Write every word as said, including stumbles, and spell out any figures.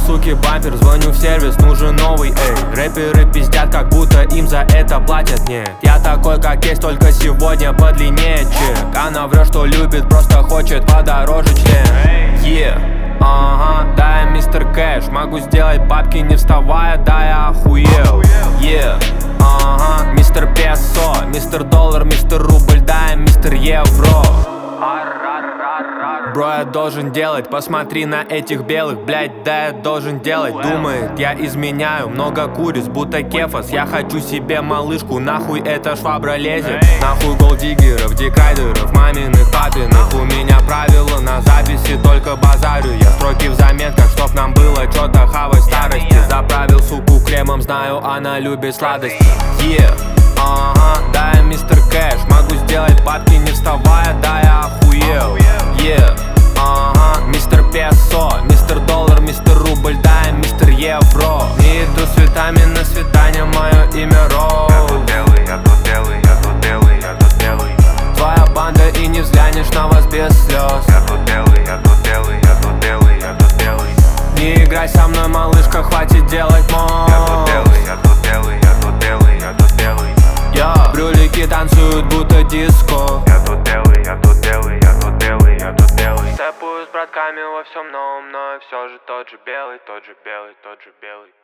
суки бампер, звоню в сервис, нужен новый, эй. Рэперы пиздят, как будто им за это платят, нет. Я такой, как есть, только сегодня подлиннее чек. Она врет, что любит, просто хочет подороже член. Yeah. Ага, да, я мистер Кэш, могу сделать бабки не вставая, да, я охуел. Yeah. Ага, мистер Песо, мистер Доллар, мистер Рубль, да, я мистер Евро. Бро, я должен делать, посмотри на этих белых, блять, да, я должен делать. Думает, я изменяю, много куриц, будто кефас. Я хочу себе малышку, нахуй эта швабра лезет. Нахуй голдиггеров, дикайдеров, маминых, папиных. У меня правила на записи, только базарю я. Строки в заметках, чтоб нам было чё-то хавать старости. Заправил суку кремом, знаю, она любит сладости. Yeah. Ага, да, я мистер Кэш, могу сделать бабки не вставая, да, я охуел. Yeah. Ага, мистер Песо, мистер Доллар, мистер Рубль, да, я мистер Евро. Не иду с цветами на свидание, мое имя Роуз. Я тут белый, я тут белый, я тут белый, я тут белый. Твоя банда и не взглянешь на вас без слез. Я тут белый, я тут белый, я тут белый, я тут белый. Не играй со мной, малышка, хватит делать мод. Я тут белый, я тут белый, я тут белый, я тут белый. Yeah. Брюлики танцуют, будто диско. Я тут белый, я тут белый, я тут белый, я тут белый. Степую с братками во всем новом, но все же тот же белый, тот же белый, тот же белый.